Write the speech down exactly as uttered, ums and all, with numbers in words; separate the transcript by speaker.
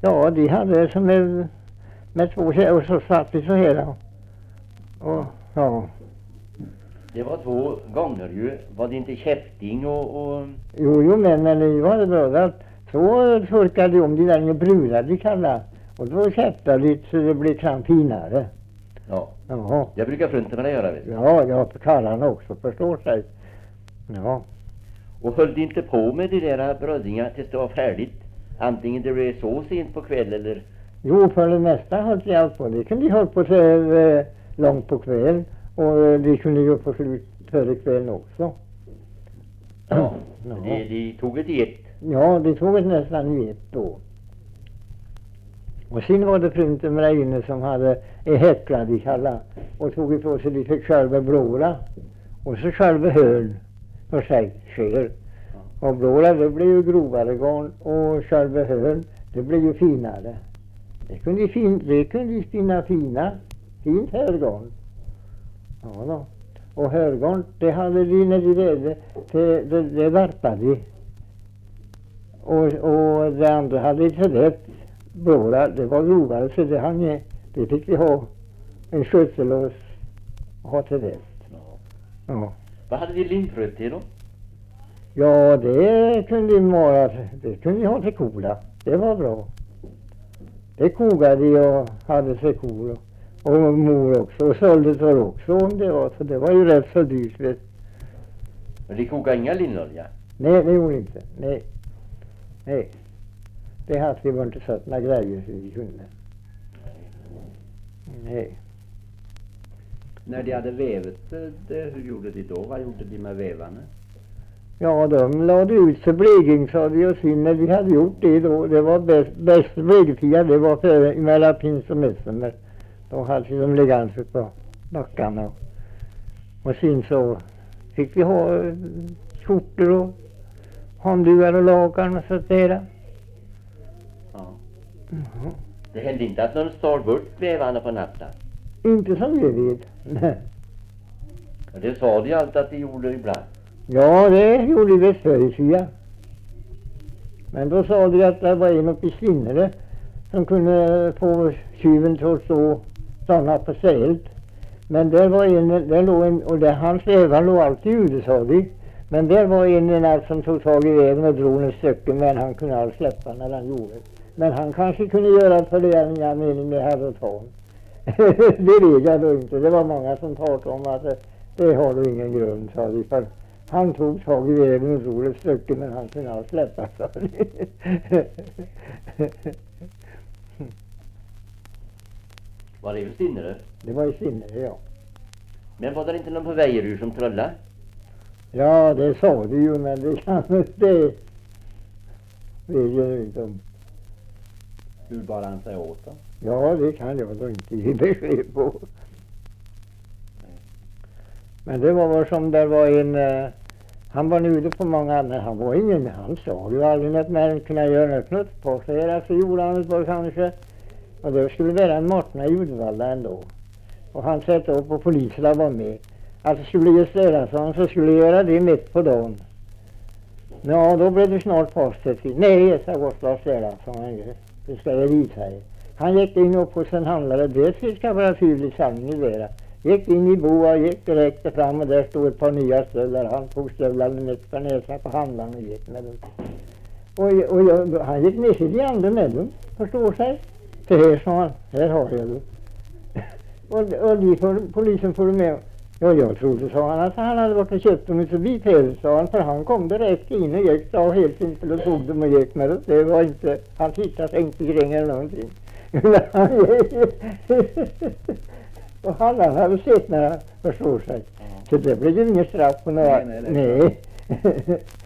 Speaker 1: Ja, de hade det som med, med två tjejer och så satt vi så här. Och, ja.
Speaker 2: Det var två gånger ju. Var det inte käfting och... och...
Speaker 1: Jo, jo, men, men det var det bra att så torkade de om de där brunade de kalla. Och då käftade lite så det blev fram finare.
Speaker 2: Ja.
Speaker 1: Jaha.
Speaker 2: Jag brukar frunta med det göra, vet du.
Speaker 1: Ja, jag på kallarna också, förstår sig. Ja.
Speaker 2: Och höll de inte på med de där brödingar tills det var färdigt? Antingen det blev så sent på kväll eller...
Speaker 1: Jo, för det mesta höll de allt på. Det kunde de hålla på så eh, långt på kväll. Och eh, de kunde ju få slut före kvällen också.
Speaker 2: Ja,
Speaker 1: ja.
Speaker 2: De, de tog ett i ett.
Speaker 1: Ja, de tog ett nästan i ett då. Och sen var det frunten med där inne som hade en häcklad i kalla. Och tog ifrån sig lite själva blåra. Och så själva hörn för sig sker. Och blåra det blev ju grovare garn. Och själva hörn det blev ju finare. Det kunde ju fin, det kunde ju spinna fina, fint hörgarn. Ja då. Och hörgarn det hade de när de vävde, det, det, det varpade de. Och, och det andra hade de rätt. Blåra, det var grovare så det hann ju, det fick vi ha en skötsel och ha till det.
Speaker 2: Ja.
Speaker 1: Ja.
Speaker 2: Vad hade de limfröt till då?
Speaker 1: Ja, det kunde ju vara, det kunde ju ha till kola. Det var bra. Det kogade de och hade sig kor och, och mor också. Och sålde det också om det var, så det var ju rätt så dyrt. Vet.
Speaker 2: Men de kokade inga linolja?
Speaker 1: Nej, det gjorde inte. Nej. Nej. Det hade vi inte sett några grejer så vi kunde. Nej.
Speaker 3: När de hade vävet det, hur gjorde de då? Vad gjorde de med vävarna?
Speaker 1: Ja, de lade ut för bleging sa vi och sen när vi hade gjort det då. Det var bäst, bäst blegtida, det var före mellan pins och midsommar. Då hade vi dem liggande på backarna. Och sen så fick vi ha skjortor och handdugar och lakan och så där.
Speaker 2: Ja.
Speaker 1: Mm.
Speaker 2: Det hände inte att någon stal bort vävarna på natten?
Speaker 1: Inte som vi vet. Nej.
Speaker 2: Och det sa de allt att de gjorde ibland.
Speaker 1: Ja, det gjorde vi förr, ja. Men då sa de att det var en uppe i Svinnare som kunde få tjuven till att stå stanna på sält. Men där var en, där låg en, och där hans vävar låg alltid ute, sa de. Men där var en, en som tog tag i vägen och drog en stycke, men han kunde aldrig släppa när han gjorde det. Men han kanske kunde göra det för det en jag mening med här och ta. Det vet jag då inte. Det var många som talade om att det, det har du ingen grund, sa de. För han tog tag i vägen och drog ett stycke, men han kunde aldrig släppa, sa de.
Speaker 2: Var det i Svinnare?
Speaker 1: Det var i Svinnare, ja.
Speaker 2: Men var det inte någon på Väjerur som trollade?
Speaker 1: Ja, det sa du ju, men det kan inte vet jag inte om.
Speaker 3: Hur bar han sig åt då?
Speaker 1: Ja, det kan jag då inte ge besked på. Men det var väl som det var en, uh, han var nu ute på många andra, han var ingen, han sa ju aldrig något mer än kunna göra något knutt på sig, alltså gjorde han det bara kanske. Och det skulle vara en Martna i Uddevalla ändå. Och han satt upp och poliserna var med. Att det skulle bli Släransson så skulle göra det mitt på dagen. Ja, då blev det snart postet. Nej, jag sa gott Lars Släransson, det ska jag visa dig. Han gick in och på sin handlare, det ska vara tydligt sanning i det. Gick in i boa, gick direkt fram och där stod ett par nya stövlar. Han tog stövlarna mitt för näsan på handlaren och gick med dem. Och, och jag, han gick ner till de andra med dem, förstår sig. För här sa han, här har jag dem. och och de för, polisen får med. Ja, jag trodde, sa han, att han hade varit och köpt dem så vitt här, sa han. För han kom direkt in och gick, sa helt simpelt och tog dem och gick med dem. Det var inte, han tittade inte kring eller någonting. Och han hade sett när han förstår sig. Så det blev ju ingen straff på några.
Speaker 3: Nej, nej,
Speaker 1: nej.